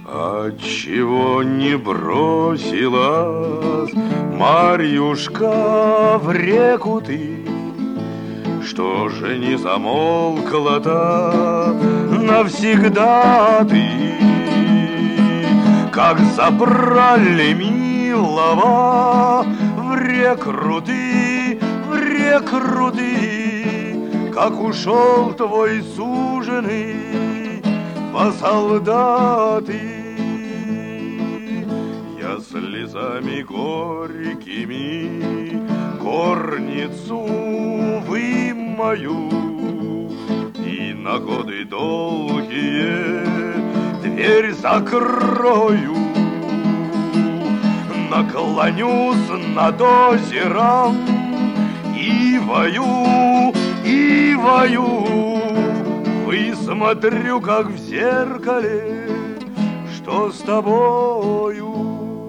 Отчего не бросилась, Марьюшка, в реку ты? Что же не замолкла-то навсегда ты? Как забрали милого в рекруты, как ушел твой суженый во солдаты. Я слезами горькими горницу вымою и на годы долгие дверь закрою. Наклонюсь над озером и вою, высмотрю, как в зеркале, что с тобою.